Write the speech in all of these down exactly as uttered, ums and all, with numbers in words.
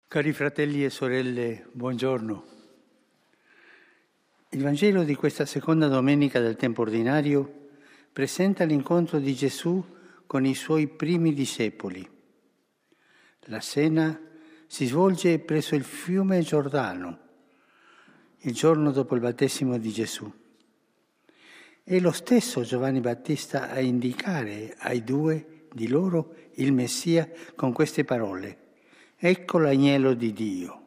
Cari fratelli e sorelle, buongiorno. Il Vangelo di questa seconda domenica del tempo ordinario presenta l'incontro di Gesù con i suoi primi discepoli. La cena si svolge presso il fiume Giordano, il giorno dopo il battesimo di Gesù. È lo stesso Giovanni Battista a indicare ai due di loro il Messia con queste parole: ecco l'agnello di Dio.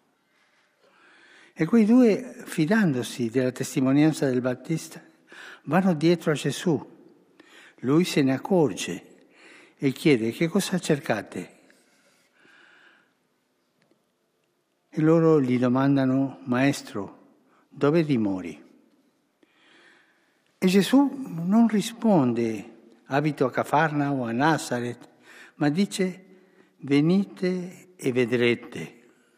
E quei due, fidandosi della testimonianza del Battista, vanno dietro a Gesù. Lui se ne accorge e chiede: che cosa cercate? E loro gli domandano: Maestro, dove dimori? E Gesù non risponde: abito a Cafarna o a Nazaret, ma dice: venite e vedrete.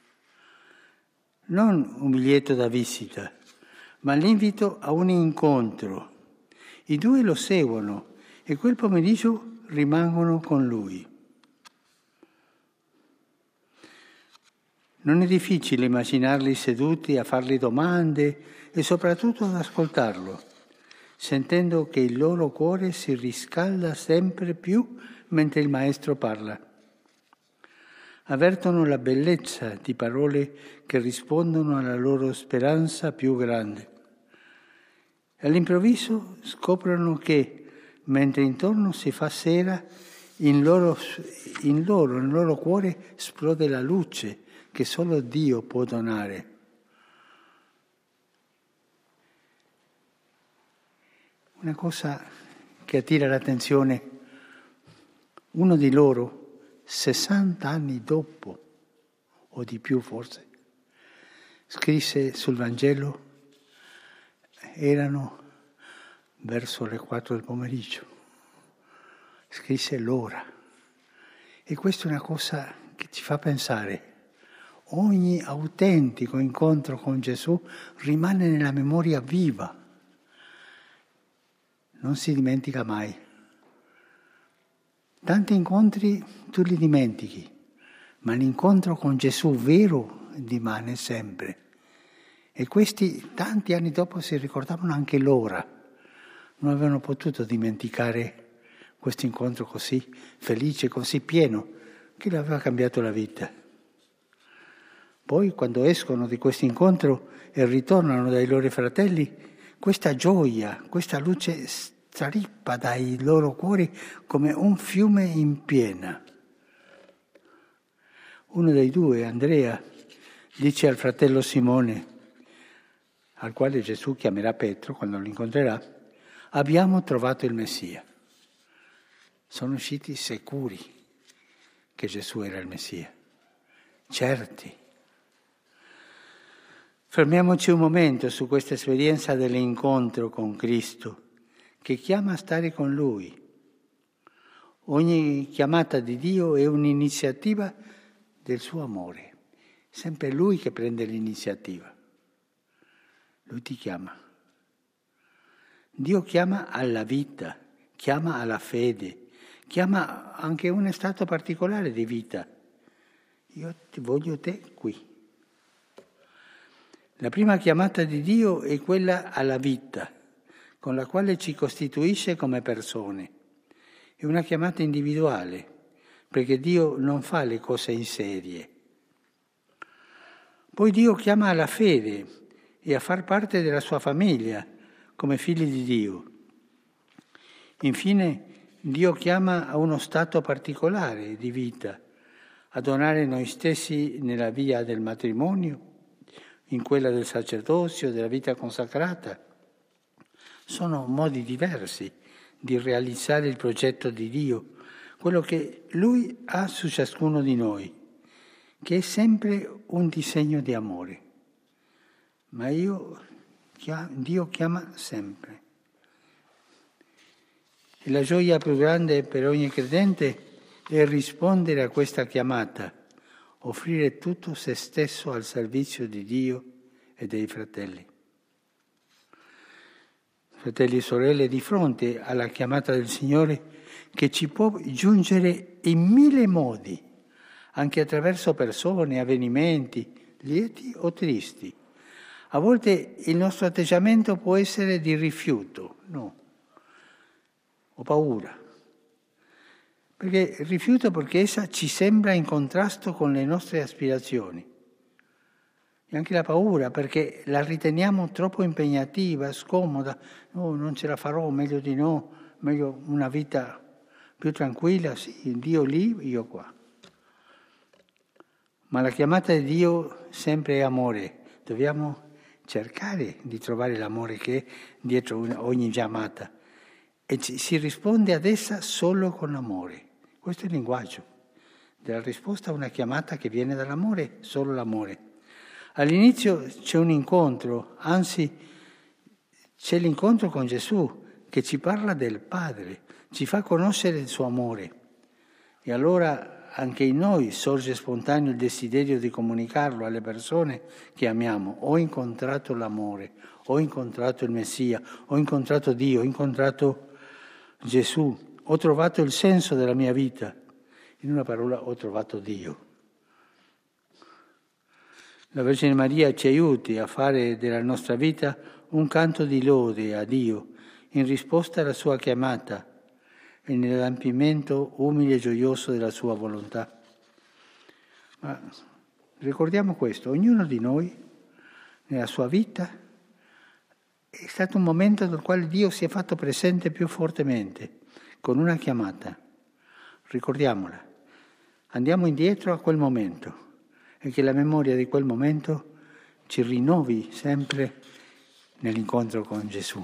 Non un biglietto da visita, ma l'invito a un incontro. I due lo seguono e quel pomeriggio rimangono con lui. Non è difficile immaginarli seduti a fargli domande e soprattutto ad ascoltarlo, sentendo che il loro cuore si riscalda sempre più mentre il Maestro parla. Avvertono la bellezza di parole che rispondono alla loro speranza più grande. All'improvviso scoprono che, mentre intorno si fa sera, in loro, in loro, nel loro cuore esplode la luce che solo Dio può donare. Una cosa che attira l'attenzione: uno di loro, sessanta anni dopo, o di più forse, scrisse sul Vangelo, erano verso le quattro del pomeriggio, scrisse l'ora. E questa è una cosa che ci fa pensare. Ogni autentico incontro con Gesù rimane nella memoria viva, non si dimentica mai. Tanti incontri tu li dimentichi, ma l'incontro con Gesù vero rimane sempre. E questi tanti anni dopo si ricordavano anche l'ora. Non avevano potuto dimenticare questo incontro così felice, così pieno, che gli aveva cambiato la vita. Poi, quando escono di questo incontro e ritornano dai loro fratelli, questa gioia, questa luce strarippa dai loro cuori come un fiume in piena. Uno dei due, Andrea, dice al fratello Simone, al quale Gesù chiamerà Pietro quando lo incontrerà: abbiamo trovato il Messia. Sono usciti sicuri che Gesù era il Messia, certi. Fermiamoci un momento su questa esperienza dell'incontro con Cristo, che chiama a stare con Lui. Ogni chiamata di Dio è un'iniziativa del suo amore. Sempre Lui che prende l'iniziativa. Lui ti chiama. Dio chiama alla vita, chiama alla fede, chiama anche un stato particolare di vita. Io ti voglio te qui. La prima chiamata di Dio è quella alla vita, con la quale ci costituisce come persone. È una chiamata individuale, perché Dio non fa le cose in serie. Poi Dio chiama alla fede e a far parte della sua famiglia, come figli di Dio. Infine, Dio chiama a uno stato particolare di vita, a donare noi stessi nella via del matrimonio, in quella del sacerdozio, della vita consacrata. Sono modi diversi di realizzare il progetto di Dio, quello che Lui ha su ciascuno di noi, che è sempre un disegno di amore. Ma io, Dio chiama sempre. E la gioia più grande per ogni credente è rispondere a questa chiamata, offrire tutto se stesso al servizio di Dio e dei fratelli. Fratelli e sorelle, di fronte alla chiamata del Signore, che ci può giungere in mille modi, anche attraverso persone, avvenimenti, lieti o tristi. A volte il nostro atteggiamento può essere di rifiuto, no, o paura. Perché rifiuto perché essa ci sembra in contrasto con le nostre aspirazioni. E anche la paura perché la riteniamo troppo impegnativa, scomoda. No, non ce la farò, meglio di no, meglio una vita più tranquilla, sì, Dio lì, io qua. Ma la chiamata di Dio sempre è amore. Dobbiamo cercare di trovare l'amore che è dietro ogni chiamata. E ci, si risponde ad essa solo con amore. Questo è il linguaggio della risposta a una chiamata che viene dall'amore, solo l'amore. All'inizio c'è un incontro, anzi c'è l'incontro con Gesù che ci parla del Padre, ci fa conoscere il suo amore. E allora anche in noi sorge spontaneo il desiderio di comunicarlo alle persone che amiamo. Ho incontrato l'amore, ho incontrato il Messia, ho incontrato Dio, ho incontrato Gesù. Ho trovato il senso della mia vita. In una parola, ho trovato Dio. La Vergine Maria ci aiuti a fare della nostra vita un canto di lode a Dio in risposta alla sua chiamata e nell'adempimento umile e gioioso della sua volontà. Ma ricordiamo questo, ognuno di noi nella sua vita è stato un momento nel quale Dio si è fatto presente più fortemente, con una chiamata. Ricordiamola, andiamo indietro a quel momento e che la memoria di quel momento ci rinnovi sempre nell'incontro con Gesù.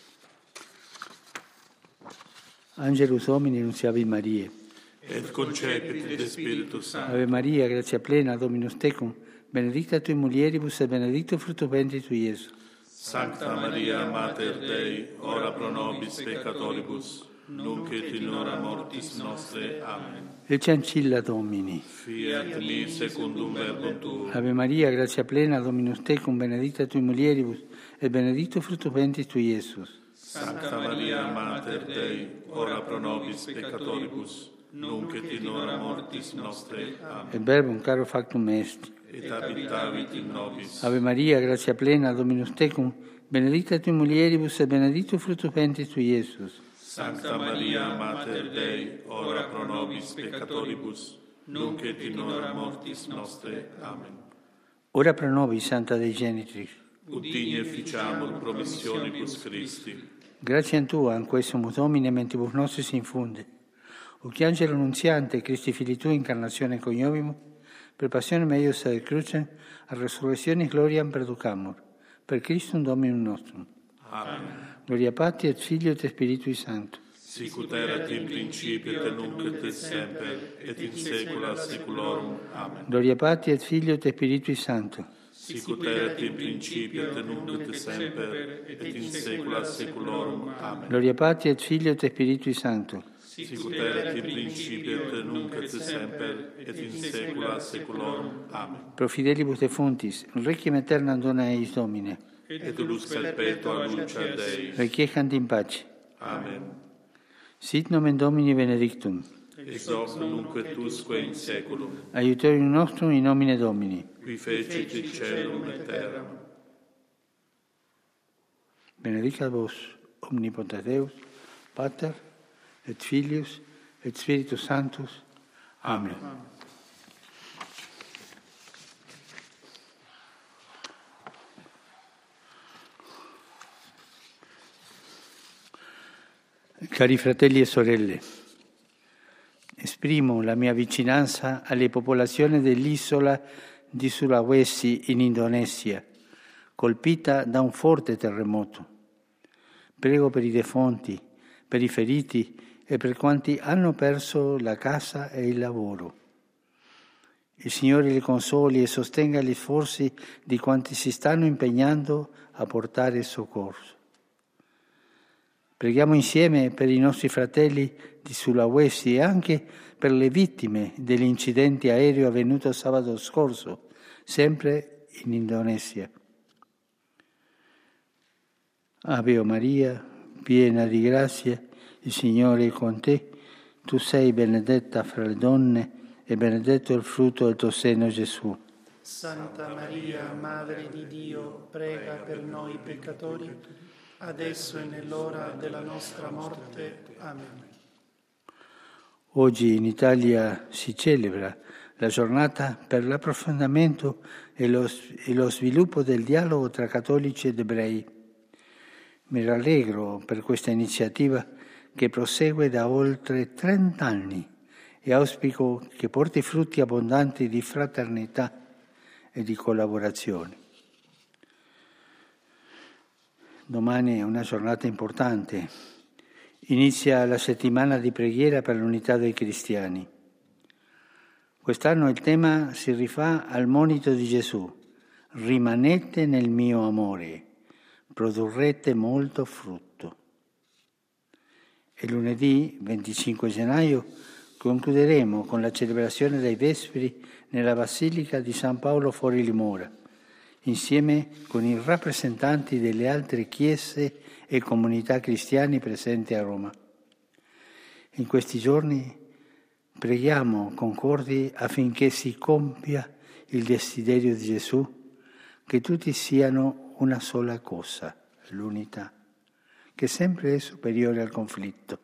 Angelus Domini nunciavi Mariae. Et concepit de Spiritus Sancto. Ave Maria, grazia plena, Dominus tecum, benedicta tui mulieribus et benedictus fructus ventris tui, Iesus. Sancta Maria, Mater Dei, ora pro nobis peccatoribus, nunc et in hora mortis nostre. Amen. Ecce ancilla Domini. Fiat mi secundum verbum tuum. Ave Maria, grazia plena, Dominus tecum, benedicta tui mulieribus et benedictus fructus ventris tui, Iesus. Sancta Maria, Mater Dei, ora pro nobis peccatoribus, nunc et in hora mortis nostre. Amen. Et verbum caro factum est. Et habitavit in nobis. Ave Maria, grazia plena, Dominus tecum, benedicta tui mulieribus et benedictus fructus ventris tui, Iesus. Sancta Maria, Mater Dei, ora pro nobis peccatoribus, nunc et in hora mortis nostre. Amen. Ora pro nobis, Santa Dei Genitrix. Ut digne ficiamur promissionibus Christi. Grazie a Tua, in questo Domine, mentibus nostris infunde. O che angelo annunziante, Christi Fili Tui, incarnazione coniovimus, per passione meius ad crucem, a resurrezione gloriam perducamur. Per Christum Dominum nostrum. Amen. Gloria Patri et Filio et Spiritui Sancto. Sicut erat in principio et nunc et semper, et in saecula saeculorum. Amen. Gloria Patri et Filio et Spiritui Sancto. Sicut erat in principio et nunc et semper, et in saecula saeculorum. Amen. Gloria Patri et Filio et Spiritui Sancto. Sicut erat in principio et nunc et semper, et in saecula saeculorum. Amen. Pro fidelibus defuntis, requiem aeternam dona eis Domine. Et lux perpetua lucia Dei. Requiescant in pace. Amen. Sit nomen Domini benedictum. Ex hoc nunc et usque in saeculum. Aiutorium nostrum in nomine Domini. Qui fecit il caelum et terram. Benedicat vos omnipotens Deus, Pater et Filius et Spiritus Sanctus. Amen. Amen. Cari fratelli e sorelle, esprimo la mia vicinanza alle popolazioni dell'isola di Sulawesi in Indonesia, colpita da un forte terremoto. Prego per i defunti, per i feriti e per quanti hanno perso la casa e il lavoro. Il Signore li consoli e sostenga gli sforzi di quanti si stanno impegnando a portare soccorso. Preghiamo insieme per i nostri fratelli di Sulawesi e anche per le vittime dell'incidente aereo avvenuto sabato scorso, sempre in Indonesia. Ave Maria, piena di grazia, il Signore è con te. Tu sei benedetta fra le donne e benedetto il frutto del tuo seno, Gesù. Santa Maria, Madre di Dio, prega per noi peccatori, adesso e nell'ora della nostra morte. Amen. Oggi in Italia si celebra la giornata per l'approfondimento e lo, e lo sviluppo del dialogo tra cattolici ed ebrei. Mi rallegro per questa iniziativa che prosegue da oltre trent'anni e auspico che porti frutti abbondanti di fraternità e di collaborazione. Domani è una giornata importante. Inizia la settimana di preghiera per l'unità dei cristiani. Quest'anno il tema si rifà al monito di Gesù: rimanete nel mio amore, produrrete molto frutto. E lunedì venticinque gennaio concluderemo con la celebrazione dei Vespri nella Basilica di San Paolo fuori Limora, insieme con i rappresentanti delle altre chiese e comunità cristiane presenti a Roma. In questi giorni preghiamo concordi affinché si compia il desiderio di Gesù, che tutti siano una sola cosa, l'unità, che sempre è superiore al conflitto.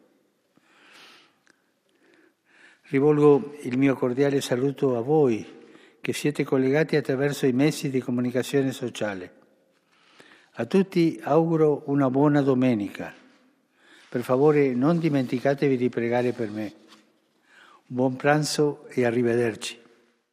Rivolgo il mio cordiale saluto a voi che siete collegati attraverso i mezzi di comunicazione sociale. A tutti auguro una buona domenica. Per favore non dimenticatevi di pregare per me. Buon pranzo e arrivederci.